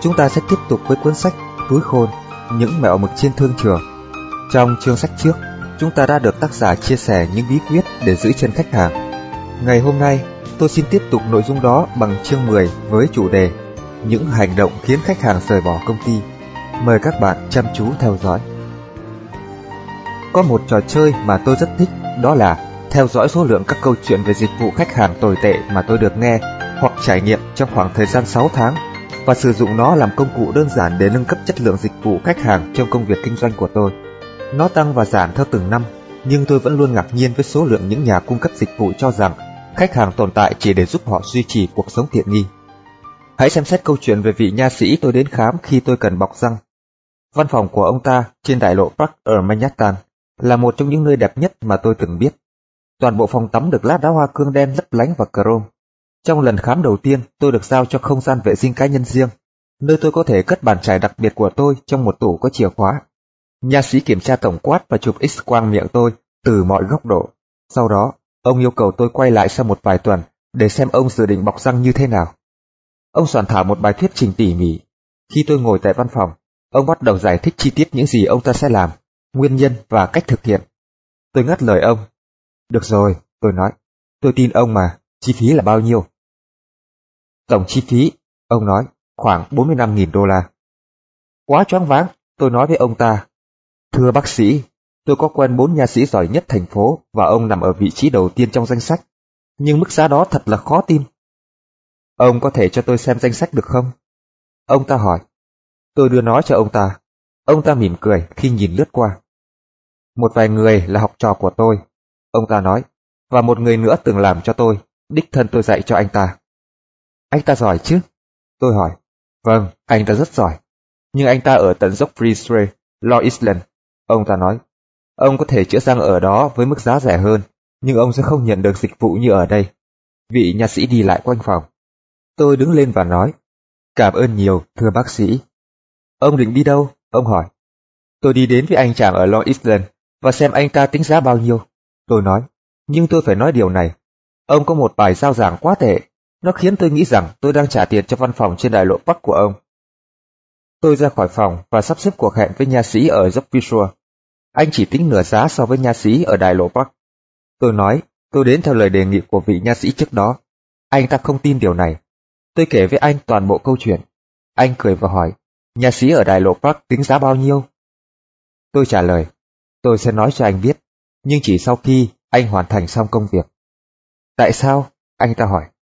Chúng ta sẽ tiếp tục với cuốn sách Túi Khôn, những mẹo mực trên thương trường. Trong chương sách trước, chúng ta đã được tác giả chia sẻ những bí quyết để giữ chân khách hàng. Ngày hôm nay, tôi xin tiếp tục nội dung đó bằng chương 10 với chủ đề những hành động khiến khách hàng rời bỏ công ty. Mời các bạn chăm chú theo dõi. Có một trò chơi mà tôi rất thích, đó là theo dõi số lượng các câu chuyện về dịch vụ khách hàng tồi tệ mà tôi được nghe hoặc trải nghiệm trong khoảng thời gian 6 tháng và sử dụng nó làm công cụ đơn giản để nâng cấp chất lượng dịch vụ khách hàng trong công việc kinh doanh của tôi. Nó tăng và giảm theo từng năm, nhưng tôi vẫn luôn ngạc nhiên với số lượng những nhà cung cấp dịch vụ cho rằng khách hàng tồn tại chỉ để giúp họ duy trì cuộc sống tiện nghi. Hãy xem xét câu chuyện về vị nha sĩ tôi đến khám khi tôi cần bọc răng. Văn phòng của ông ta trên đại lộ Park ở Manhattan là một trong những nơi đẹp nhất mà tôi từng biết. Toàn bộ phòng tắm được lát đá hoa cương đen lấp lánh và chrome. Trong lần khám đầu tiên, tôi được giao cho không gian vệ sinh cá nhân riêng, nơi tôi có thể cất bàn chải đặc biệt của tôi trong một tủ có chìa khóa. Nha sĩ kiểm tra tổng quát và chụp X-quang miệng tôi từ mọi góc độ. Sau đó, ông yêu cầu tôi quay lại sau một vài tuần để xem ông dự định bọc răng như thế nào. Ông soạn thảo một bài thuyết trình tỉ mỉ. Khi tôi ngồi tại văn phòng, ông bắt đầu giải thích chi tiết những gì ông ta sẽ làm, nguyên nhân và cách thực hiện. Tôi ngắt lời ông. Được rồi, tôi nói. Tôi tin ông mà, chi phí là bao nhiêu? Tổng chi phí, ông nói, khoảng 45.000 đô la. Quá choáng váng, tôi nói với ông ta. Thưa bác sĩ, tôi có quen 4 nha sĩ giỏi nhất thành phố và ông nằm ở vị trí đầu tiên trong danh sách. Nhưng mức giá đó thật là khó tin. Ông có thể cho tôi xem danh sách được không? Ông ta hỏi. Tôi đưa nó cho ông ta. Ông ta mỉm cười khi nhìn lướt qua. Một vài người là học trò của tôi, ông ta nói, và một người nữa từng làm cho tôi, đích thân tôi dạy cho anh ta. Anh ta giỏi chứ? Tôi hỏi. Vâng, anh ta rất giỏi. Nhưng anh ta ở tận dốc Freestray, Long Island. Ông ta nói. Ông có thể chữa răng ở đó với mức giá rẻ hơn, nhưng ông sẽ không nhận được dịch vụ như ở đây. Vị nha sĩ đi lại quanh phòng. Tôi đứng lên và nói. Cảm ơn nhiều, thưa bác sĩ. Ông định đi đâu? Ông hỏi. Tôi đi đến với anh chàng ở Long Island và xem anh ta tính giá bao nhiêu. Tôi nói. Nhưng tôi phải nói điều này. Ông có một bài giao giảng quá tệ. Nó khiến tôi nghĩ rằng tôi đang trả tiền cho văn phòng trên đại lộ Park của ông. Tôi ra khỏi phòng và sắp xếp cuộc hẹn với nha sĩ ở dốc Visual. Anh chỉ tính nửa giá so với nha sĩ ở đại lộ Park. Tôi nói, tôi đến theo lời đề nghị của vị nha sĩ trước đó. Anh ta không tin điều này. Tôi kể với anh toàn bộ câu chuyện. Anh cười và hỏi, nha sĩ ở đại lộ Park tính giá bao nhiêu? Tôi trả lời, tôi sẽ nói cho anh biết, nhưng chỉ sau khi anh hoàn thành xong công việc. Tại sao? Anh ta hỏi.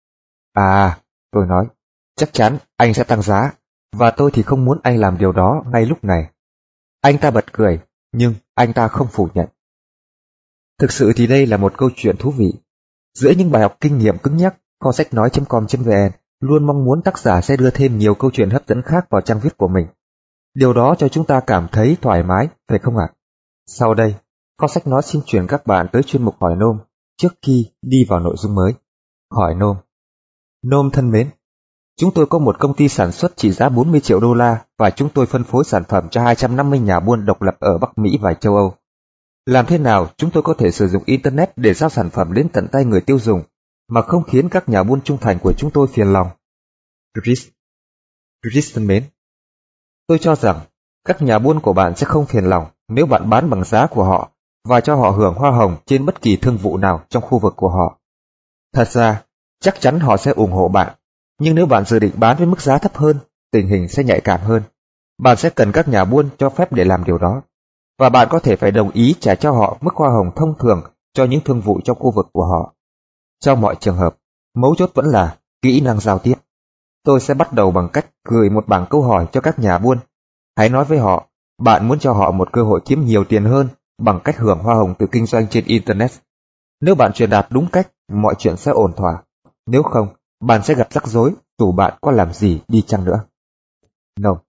Tôi nói, chắc chắn anh sẽ tăng giá, và tôi thì không muốn anh làm điều đó ngay lúc này. Anh ta bật cười, nhưng anh ta không phủ nhận. Thực sự thì đây là một câu chuyện thú vị. Giữa những bài học kinh nghiệm cứng nhắc, kho sách nói.com.vn luôn mong muốn tác giả sẽ đưa thêm nhiều câu chuyện hấp dẫn khác vào trang viết của mình. Điều đó cho chúng ta cảm thấy thoải mái, phải không ạ? Sau đây, kho sách nói xin chuyển các bạn tới chuyên mục hỏi nôm trước khi đi vào nội dung mới. Hỏi nôm. Nôm thân mến, chúng tôi có một công ty sản xuất trị giá 40 triệu đô la và chúng tôi phân phối sản phẩm cho 250 nhà buôn độc lập ở Bắc Mỹ và châu Âu. Làm thế nào chúng tôi có thể sử dụng Internet để giao sản phẩm đến tận tay người tiêu dùng mà không khiến các nhà buôn trung thành của chúng tôi phiền lòng? Chris thân mến, tôi cho rằng các nhà buôn của bạn sẽ không phiền lòng nếu bạn bán bằng giá của họ và cho họ hưởng hoa hồng trên bất kỳ thương vụ nào trong khu vực của họ. Thật ra, chắc chắn họ sẽ ủng hộ bạn, nhưng nếu bạn dự định bán với mức giá thấp hơn, tình hình sẽ nhạy cảm hơn. Bạn sẽ cần các nhà buôn cho phép để làm điều đó, và bạn có thể phải đồng ý trả cho họ mức hoa hồng thông thường cho những thương vụ trong khu vực của họ. Trong mọi trường hợp, mấu chốt vẫn là kỹ năng giao tiếp. Tôi sẽ bắt đầu bằng cách gửi một bảng câu hỏi cho các nhà buôn. Hãy nói với họ, bạn muốn cho họ một cơ hội kiếm nhiều tiền hơn bằng cách hưởng hoa hồng từ kinh doanh trên Internet. Nếu bạn truyền đạt đúng cách, mọi chuyện sẽ ổn thỏa. Nếu không, bạn sẽ gặp rắc rối dù bạn có làm gì đi chăng nữa. No.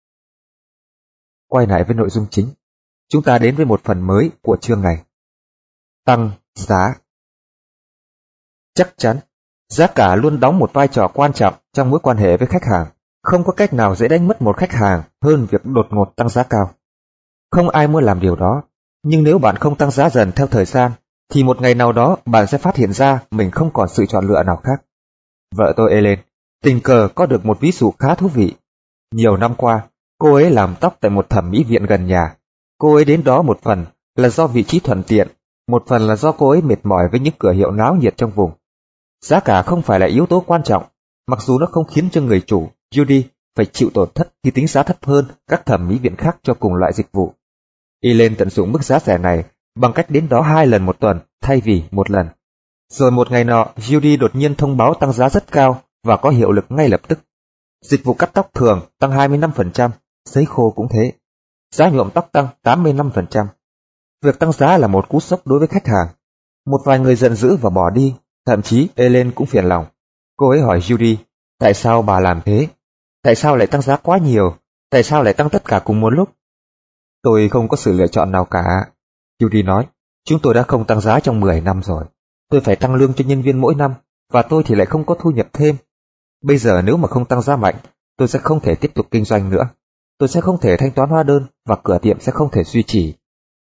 Quay lại với nội dung chính. Chúng ta đến với một phần mới của chương này. Tăng giá. Chắc chắn, giá cả luôn đóng một vai trò quan trọng trong mối quan hệ với khách hàng. Không có cách nào dễ đánh mất một khách hàng hơn việc đột ngột tăng giá cao. Không ai muốn làm điều đó, nhưng nếu bạn không tăng giá dần theo thời gian, thì một ngày nào đó bạn sẽ phát hiện ra mình không còn sự chọn lựa nào khác. Vợ tôi Ellen tình cờ có được một ví dụ khá thú vị. Nhiều năm qua, cô ấy làm tóc tại một thẩm mỹ viện gần nhà. Cô ấy đến đó một phần là do vị trí thuận tiện, một phần là do cô ấy mệt mỏi với những cửa hiệu náo nhiệt trong vùng. Giá cả không phải là yếu tố quan trọng, mặc dù nó không khiến cho người chủ, Judy, phải chịu tổn thất khi tính giá thấp hơn các thẩm mỹ viện khác cho cùng loại dịch vụ. Elaine tận dụng mức giá rẻ này bằng cách đến đó 2 lần một tuần thay vì 1 lần. Rồi một ngày nọ, Judy đột nhiên thông báo tăng giá rất cao và có hiệu lực ngay lập tức. Dịch vụ cắt tóc thường tăng 25%, sấy khô cũng thế. Giá nhuộm tóc tăng 85%. Việc tăng giá là một cú sốc đối với khách hàng. Một vài người giận dữ và bỏ đi, thậm chí Elaine cũng phiền lòng. Cô ấy hỏi Judy, tại sao bà làm thế? Tại sao lại tăng giá quá nhiều? Tại sao lại tăng tất cả cùng một lúc? Tôi không có sự lựa chọn nào cả. Judy nói, chúng tôi đã không tăng giá trong 10 năm rồi. Tôi phải tăng lương cho nhân viên mỗi năm, và tôi thì lại không có thu nhập thêm. Bây giờ nếu mà không tăng giá mạnh, tôi sẽ không thể tiếp tục kinh doanh nữa. Tôi sẽ không thể thanh toán hóa đơn và cửa tiệm sẽ không thể duy trì.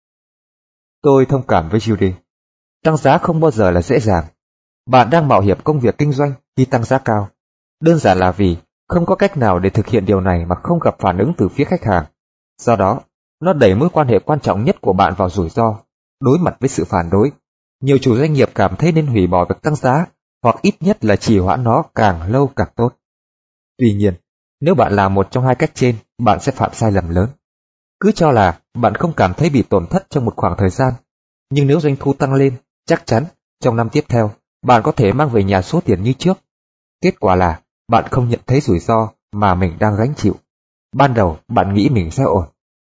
Tôi thông cảm với Judy. Tăng giá không bao giờ là dễ dàng. Bạn đang mạo hiểm công việc kinh doanh khi tăng giá cao. Đơn giản là vì không có cách nào để thực hiện điều này mà không gặp phản ứng từ phía khách hàng. Do đó, nó đẩy mối quan hệ quan trọng nhất của bạn vào rủi ro, đối mặt với sự phản đối. Nhiều chủ doanh nghiệp cảm thấy nên hủy bỏ việc tăng giá, hoặc ít nhất là trì hoãn nó càng lâu càng tốt. Tuy nhiên, nếu bạn làm một trong hai cách trên, bạn sẽ phạm sai lầm lớn. Cứ cho là bạn không cảm thấy bị tổn thất trong một khoảng thời gian, nhưng nếu doanh thu tăng lên, chắc chắn trong năm tiếp theo, bạn có thể mang về nhà số tiền như trước. Kết quả là bạn không nhận thấy rủi ro mà mình đang gánh chịu. Ban đầu bạn nghĩ mình sẽ ổn.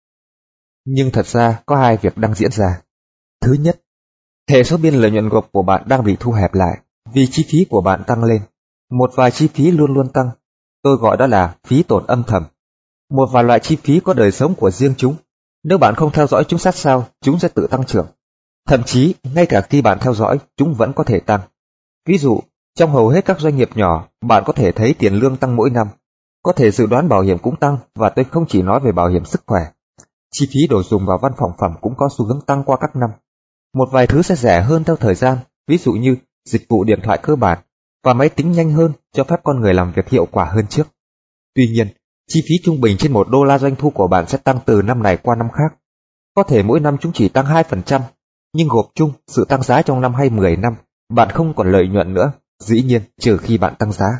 Nhưng thật ra có hai việc đang diễn ra. Thứ nhất, hệ số biên lợi nhuận gộp của bạn đang bị thu hẹp lại vì chi phí của bạn tăng lên. Một vài chi phí luôn luôn tăng. Tôi gọi đó là phí tổn âm thầm. Một vài loại chi phí có đời sống của riêng chúng. Nếu bạn không theo dõi chúng sát sao, chúng sẽ tự tăng trưởng. Thậm chí, ngay cả khi bạn theo dõi, chúng vẫn có thể tăng. Ví dụ, trong hầu hết các doanh nghiệp nhỏ, bạn có thể thấy tiền lương tăng mỗi năm. Có thể dự đoán bảo hiểm cũng tăng, và tôi không chỉ nói về bảo hiểm sức khỏe. Chi phí đồ dùng vào văn phòng phẩm cũng có xu hướng tăng qua các năm. Một vài thứ sẽ rẻ hơn theo thời gian, ví dụ như dịch vụ điện thoại cơ bản và máy tính nhanh hơn cho phép con người làm việc hiệu quả hơn trước. Tuy nhiên, chi phí trung bình trên $1 doanh thu của bạn sẽ tăng từ năm này qua năm khác. Có thể mỗi năm chúng chỉ tăng 2%, nhưng gộp chung sự tăng giá trong năm hay 10 năm, bạn không còn lợi nhuận nữa, dĩ nhiên trừ khi bạn tăng giá.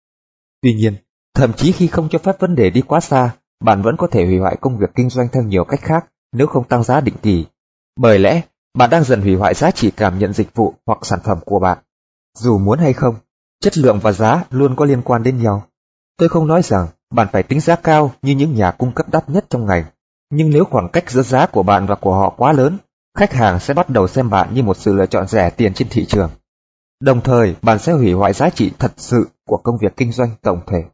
Tuy nhiên, thậm chí khi không cho phép vấn đề đi quá xa, bạn vẫn có thể hủy hoại công việc kinh doanh theo nhiều cách khác nếu không tăng giá định kỳ. Bởi lẽ, bạn đang dần hủy hoại giá trị cảm nhận dịch vụ hoặc sản phẩm của bạn. Dù muốn hay không, chất lượng và giá luôn có liên quan đến nhau. Tôi không nói rằng bạn phải tính giá cao như những nhà cung cấp đắt nhất trong ngành, nhưng nếu khoảng cách giữa giá của bạn và của họ quá lớn, khách hàng sẽ bắt đầu xem bạn như một sự lựa chọn rẻ tiền trên thị trường. Đồng thời, bạn sẽ hủy hoại giá trị thật sự của công việc kinh doanh tổng thể.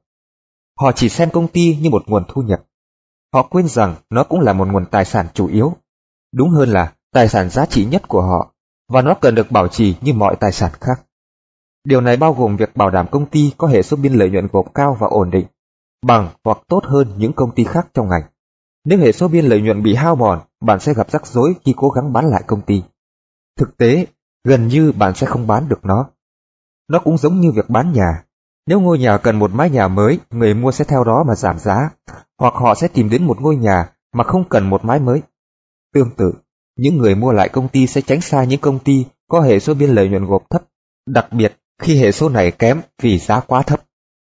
Họ chỉ xem công ty như một nguồn thu nhập. Họ quên rằng nó cũng là một nguồn tài sản chủ yếu. Đúng hơn là tài sản giá trị nhất của họ, và nó cần được bảo trì như mọi tài sản khác. Điều này bao gồm việc bảo đảm công ty có hệ số biên lợi nhuận gộp cao và ổn định, bằng hoặc tốt hơn những công ty khác trong ngành. Nếu hệ số biên lợi nhuận bị hao mòn, bạn sẽ gặp rắc rối khi cố gắng bán lại công ty. Thực tế, gần như bạn sẽ không bán được nó. Nó cũng giống như việc bán nhà. Nếu ngôi nhà cần một mái nhà mới, người mua sẽ theo đó mà giảm giá, hoặc họ sẽ tìm đến một ngôi nhà mà không cần một mái mới. Tương tự, những người mua lại công ty sẽ tránh xa những công ty có hệ số biên lợi nhuận gộp thấp, đặc biệt khi hệ số này kém vì giá quá thấp.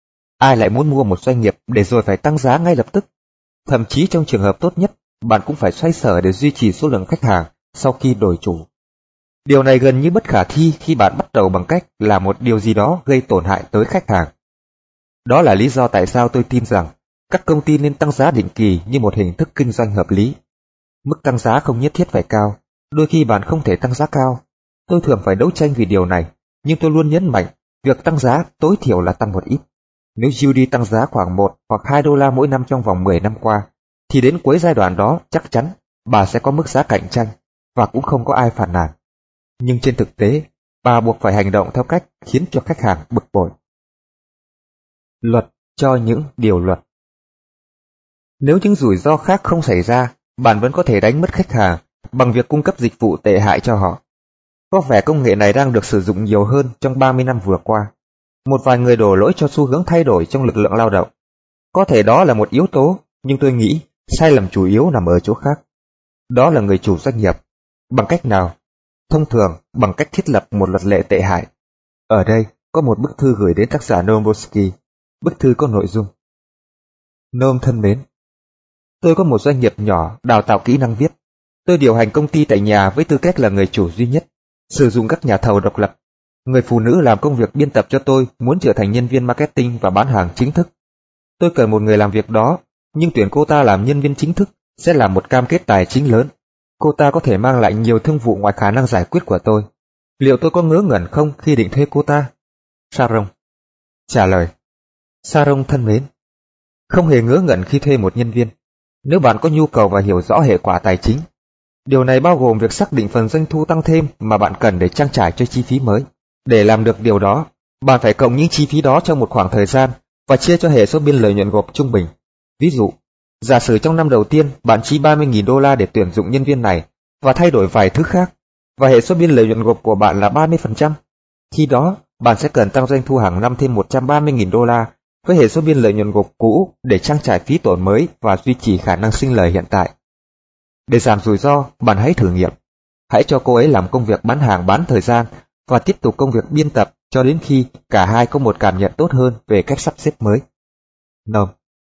Ai lại muốn mua một doanh nghiệp để rồi phải tăng giá ngay lập tức? Thậm chí trong trường hợp tốt nhất, bạn cũng phải xoay sở để duy trì số lượng khách hàng sau khi đổi chủ. Điều này gần như bất khả thi khi bạn bắt đầu bằng cách làm một điều gì đó gây tổn hại tới khách hàng. Đó là lý do tại sao tôi tin rằng các công ty nên tăng giá định kỳ như một hình thức kinh doanh hợp lý. Mức tăng giá không nhất thiết phải cao, đôi khi bạn không thể tăng giá cao. Tôi thường phải đấu tranh vì điều này, nhưng tôi luôn nhấn mạnh việc tăng giá tối thiểu là tăng một ít. Nếu Judy tăng giá khoảng 1 hoặc $2 mỗi năm trong vòng 10 năm qua, thì đến cuối giai đoạn đó chắc chắn bà sẽ có mức giá cạnh tranh và cũng không có ai phàn nàn. Nhưng trên thực tế, bà buộc phải hành động theo cách khiến cho khách hàng bực bội. Luật cho những điều luật. Nếu những rủi ro khác không xảy ra, bạn vẫn có thể đánh mất khách hàng bằng việc cung cấp dịch vụ tệ hại cho họ. Có vẻ công nghệ này đang được sử dụng nhiều hơn trong 30 năm vừa qua. Một vài người đổ lỗi cho xu hướng thay đổi trong lực lượng lao động. Có thể đó là một yếu tố, nhưng tôi nghĩ sai lầm chủ yếu nằm ở chỗ khác. Đó là người chủ doanh nghiệp. Bằng cách nào? Thông thường, bằng cách thiết lập một luật lệ tệ hại. Ở đây có một bức thư gửi đến tác giả Noam Chomsky. Bức thư có nội dung: Noam thân mến, tôi có một doanh nghiệp nhỏ đào tạo kỹ năng viết. Tôi điều hành công ty tại nhà với tư cách là người chủ duy nhất, sử dụng các nhà thầu độc lập. Người phụ nữ làm công việc biên tập cho tôi muốn trở thành nhân viên marketing và bán hàng chính thức. Tôi cần một người làm việc đó, nhưng tuyển cô ta làm nhân viên chính thức sẽ là một cam kết tài chính lớn. Cô ta có thể mang lại nhiều thương vụ ngoài khả năng giải quyết của tôi. Liệu tôi có ngớ ngẩn không khi định thuê cô ta? Sharon trả lời: Sharon thân mến, không hề ngớ ngẩn khi thuê một nhân viên, nếu bạn có nhu cầu và hiểu rõ hệ quả tài chính. Điều này bao gồm việc xác định phần doanh thu tăng thêm mà bạn cần để trang trải cho chi phí mới. Để làm được điều đó, bạn phải cộng những chi phí đó trong một khoảng thời gian và chia cho hệ số biên lợi nhuận gộp trung bình. Ví dụ, giả sử trong năm đầu tiên bạn chi $30.000 để tuyển dụng nhân viên này và thay đổi vài thứ khác, và hệ số biên lợi nhuận gộp của bạn là 30%. Khi đó, bạn sẽ cần tăng doanh thu hàng năm thêm $130.000 với hệ số biên lợi nhuận gộp cũ để trang trải phí tổn mới và duy trì khả năng sinh lời hiện tại. Để giảm rủi ro, bạn hãy thử nghiệm. Hãy cho cô ấy làm công việc bán hàng bán thời gian và tiếp tục công việc biên tập cho đến khi cả hai có một cảm nhận tốt hơn về cách sắp xếp mới. Noam.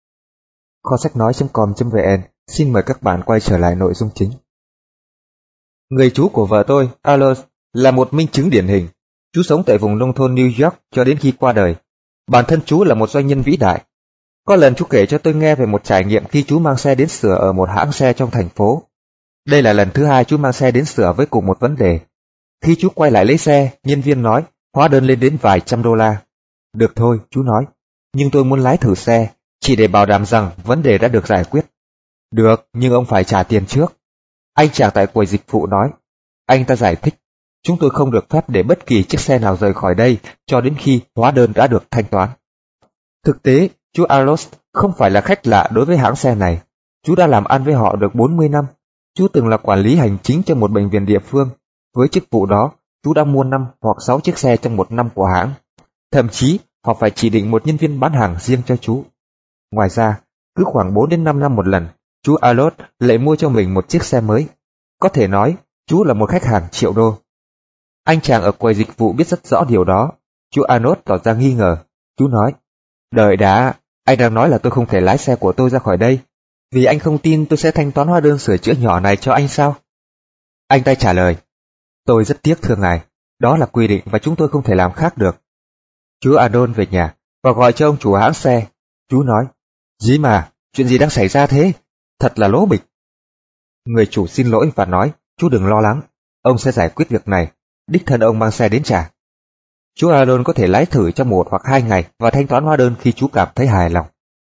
Kho sách nói.com.vn xin mời các bạn quay trở lại nội dung chính. Người chú của vợ tôi, Alois, là một minh chứng điển hình. Chú sống tại vùng nông thôn New York cho đến khi qua đời. Bản thân chú là một doanh nhân vĩ đại. Có lần chú kể cho tôi nghe về một trải nghiệm khi chú mang xe đến sửa ở một hãng xe trong thành phố. Đây là lần thứ hai chú mang xe đến sửa với cùng một vấn đề. Khi chú quay lại lấy xe, nhân viên nói hóa đơn lên đến vài trăm $. Được thôi, chú nói, nhưng tôi muốn lái thử xe, chỉ để bảo đảm rằng vấn đề đã được giải quyết. Được, nhưng ông phải trả tiền trước. Anh chàng tại quầy dịch vụ nói. Anh ta giải thích, chúng tôi không được phép để bất kỳ chiếc xe nào rời khỏi đây cho đến khi hóa đơn đã được thanh toán. Thực tế, chú Alois không phải là khách lạ đối với hãng xe này. Chú đã làm ăn với họ được 40 năm. Chú từng là quản lý hành chính cho một bệnh viện địa phương. Với chức vụ đó, chú đã mua 5 hoặc 6 chiếc xe trong một năm của hãng. Thậm chí, họ phải chỉ định một nhân viên bán hàng riêng cho chú. Ngoài ra, cứ khoảng 4 đến 5 năm một lần, chú Alois lại mua cho mình một chiếc xe mới. Có thể nói, chú là một khách hàng triệu đô. Anh chàng ở quầy dịch vụ biết rất rõ điều đó. Chú Alois tỏ ra nghi ngờ. Chú nói, đợi đã, anh đang nói là tôi không thể lái xe của tôi ra khỏi đây, vì anh không tin tôi sẽ thanh toán hóa đơn sửa chữa nhỏ này cho anh sao? Anh ta trả lời, tôi rất tiếc thưa ngài, đó là quy định và chúng tôi không thể làm khác được. Chú Adon về nhà và gọi cho ông chủ hãng xe. Chú nói, dí mà, chuyện gì đang xảy ra thế? Thật là lố bịch. Người chủ xin lỗi và nói, chú đừng lo lắng, ông sẽ giải quyết việc này, đích thân ông mang xe đến trả. Chú Adon có thể lái thử trong 1 hoặc 2 ngày và thanh toán hóa đơn khi chú cảm thấy hài lòng.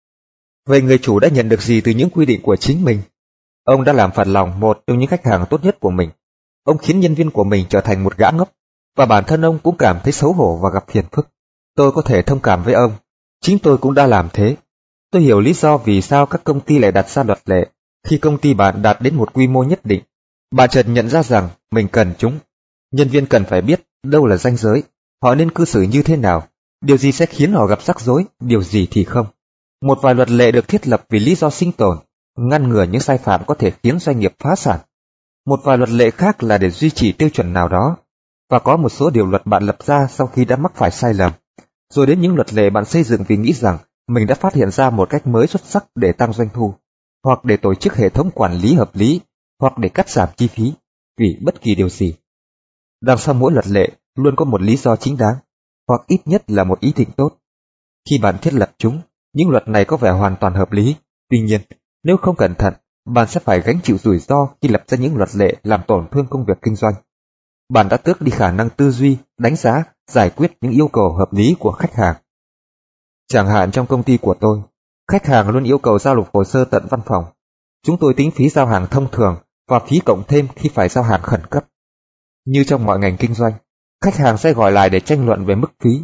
Vậy người chủ đã nhận được gì từ những quy định của chính mình? Ông đã làm phật lòng một trong những khách hàng tốt nhất của mình. Ông khiến nhân viên của mình trở thành một gã ngốc, và bản thân ông cũng cảm thấy xấu hổ và gặp phiền phức. Tôi có thể thông cảm với ông. Chính tôi cũng đã làm thế. Tôi hiểu lý do vì sao các công ty lại đặt ra luật lệ. Khi công ty bạn đạt đến một quy mô nhất định, bạn chợt nhận ra rằng mình cần chúng. Nhân viên cần phải biết đâu là ranh giới, họ nên cư xử như thế nào, điều gì sẽ khiến họ gặp rắc rối, điều gì thì không. Một vài luật lệ được thiết lập vì lý do sinh tồn, ngăn ngừa những sai phạm có thể khiến doanh nghiệp phá sản. Một vài luật lệ khác là để duy trì tiêu chuẩn nào đó, và có một số điều luật bạn lập ra sau khi đã mắc phải sai lầm. Rồi đến những luật lệ bạn xây dựng vì nghĩ rằng mình đã phát hiện ra một cách mới xuất sắc để tăng doanh thu, hoặc để tổ chức hệ thống quản lý hợp lý, hoặc để cắt giảm chi phí, vì bất kỳ điều gì. Đằng sau mỗi luật lệ luôn có một lý do chính đáng, hoặc ít nhất là một ý định tốt. Khi bạn thiết lập chúng, những luật này có vẻ hoàn toàn hợp lý. Tuy nhiên, nếu không cẩn thận, bạn sẽ phải gánh chịu rủi ro khi lập ra những luật lệ làm tổn thương công việc kinh doanh. Bạn đã tước đi khả năng tư duy, đánh giá, giải quyết những yêu cầu hợp lý của khách hàng. Chẳng hạn trong công ty của tôi, khách hàng luôn yêu cầu giao nộp hồ sơ tận văn phòng. Chúng tôi tính phí giao hàng thông thường và phí cộng thêm khi phải giao hàng khẩn cấp. Như trong mọi ngành kinh doanh, khách hàng sẽ gọi lại để tranh luận về mức phí.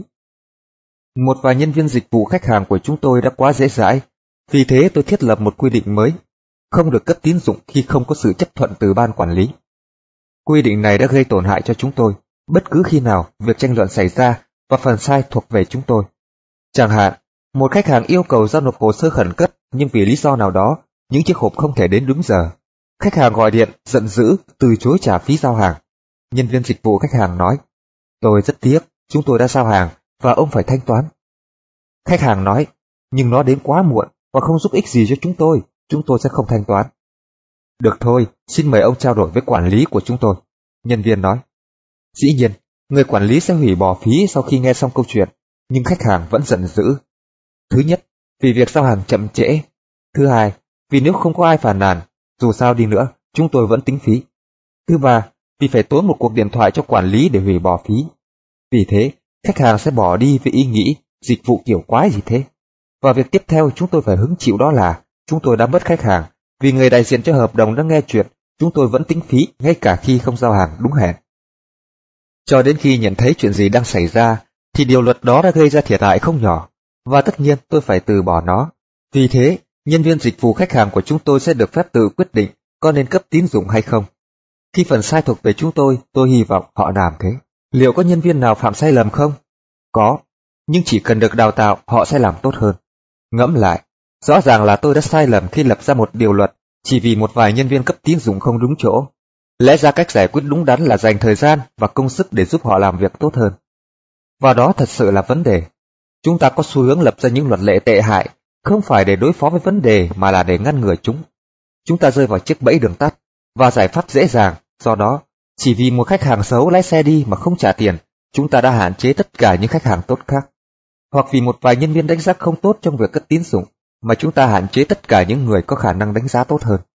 Một vài nhân viên dịch vụ khách hàng của chúng tôi đã quá dễ dãi, vì thế tôi thiết lập một quy định mới, không được cấp tín dụng khi không có sự chấp thuận từ ban quản lý. Quy định này đã gây tổn hại cho chúng tôi, bất cứ khi nào việc tranh luận xảy ra và phần sai thuộc về chúng tôi. Chẳng hạn, Một khách hàng yêu cầu giao nộp hồ sơ khẩn cấp, nhưng vì lý do nào đó, những chiếc hộp không thể đến đúng giờ. Khách hàng gọi điện, giận dữ, từ chối trả phí giao hàng. Nhân viên dịch vụ khách hàng nói, tôi rất tiếc, chúng tôi đã giao hàng và ông phải thanh toán. Khách hàng nói, nhưng nó đến quá muộn và không giúp ích gì cho chúng tôi sẽ không thanh toán. Được thôi, xin mời ông trao đổi với quản lý của chúng tôi. Nhân viên nói. Dĩ nhiên, người quản lý sẽ hủy bỏ phí sau khi nghe xong câu chuyện, nhưng khách hàng vẫn giận dữ. Thứ nhất, vì việc giao hàng chậm trễ. Thứ hai, vì nếu không có ai phàn nàn, dù sao đi nữa, chúng tôi vẫn tính phí. Thứ ba, vì phải tốn một cuộc điện thoại cho quản lý để hủy bỏ phí. Vì thế, khách hàng sẽ bỏ đi với ý nghĩ dịch vụ kiểu quái gì thế. Và việc tiếp theo chúng tôi phải hứng chịu đó là chúng tôi đã mất khách hàng, vì người đại diện cho hợp đồng đã nghe chuyện, chúng tôi vẫn tính phí ngay cả khi không giao hàng đúng hẹn. Cho đến khi nhận thấy chuyện gì đang xảy ra, thì điều luật đó đã gây ra thiệt hại không nhỏ, và tất nhiên tôi phải từ bỏ nó. Vì thế, nhân viên dịch vụ khách hàng của chúng tôi sẽ được phép tự quyết định có nên cấp tín dụng hay không. Khi phần sai thuộc về chúng tôi hy vọng họ làm thế. Liệu có nhân viên nào phạm sai lầm không? Có, nhưng chỉ cần được đào tạo họ sẽ làm tốt hơn. Ngẫm lại, rõ ràng là tôi đã sai lầm khi lập ra một điều luật chỉ vì một vài nhân viên cấp tín dụng không đúng chỗ. Lẽ ra cách giải quyết đúng đắn là dành thời gian và công sức để giúp họ làm việc tốt hơn. Và đó thật sự là vấn đề. Chúng ta có xu hướng lập ra những luật lệ tệ hại, không phải để đối phó với vấn đề mà là để ngăn ngừa chúng. Chúng ta rơi vào chiếc bẫy đường tắt, và giải pháp dễ dàng, do đó, chỉ vì một khách hàng xấu lái xe đi mà không trả tiền, chúng ta đã hạn chế tất cả những khách hàng tốt khác. Hoặc vì một vài nhân viên đánh giá không tốt trong việc cấp tín dụng, mà chúng ta hạn chế tất cả những người có khả năng đánh giá tốt hơn.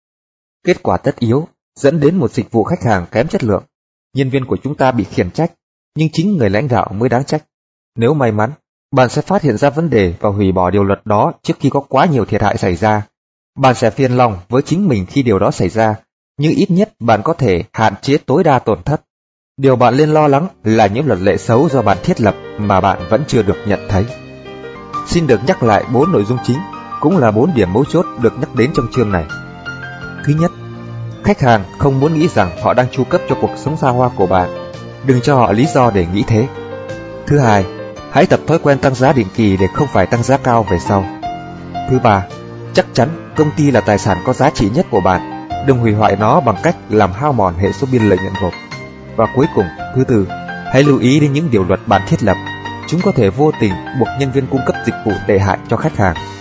Kết quả tất yếu dẫn đến một dịch vụ khách hàng kém chất lượng. Nhân viên của chúng ta bị khiển trách, nhưng chính người lãnh đạo mới đáng trách. Nếu may mắn, bạn sẽ phát hiện ra vấn đề và hủy bỏ điều luật đó trước khi có quá nhiều thiệt hại xảy ra. Bạn sẽ phiền lòng với chính mình khi điều đó xảy ra, nhưng ít nhất bạn có thể hạn chế tối đa tổn thất. Điều bạn nên lo lắng là những luật lệ xấu do bạn thiết lập mà bạn vẫn chưa được nhận thấy. Xin được nhắc lại 4 nội dung chính, cũng là 4 điểm mấu chốt được nhắc đến trong chương này. Thứ nhất, khách hàng không muốn nghĩ rằng họ đang chu cấp cho cuộc sống xa hoa của bạn. Đừng cho họ lý do để nghĩ thế. Thứ hai, hãy tập thói quen tăng giá định kỳ để không phải tăng giá cao về sau. Thứ ba, chắc chắn công ty là tài sản có giá trị nhất của bạn. Đừng hủy hoại nó bằng cách làm hao mòn hệ số biên lợi nhuận gộp. Và cuối cùng, thứ tư, hãy lưu ý đến những điều luật bạn thiết lập. Chúng có thể vô tình buộc nhân viên cung cấp dịch vụ tệ hại cho khách hàng.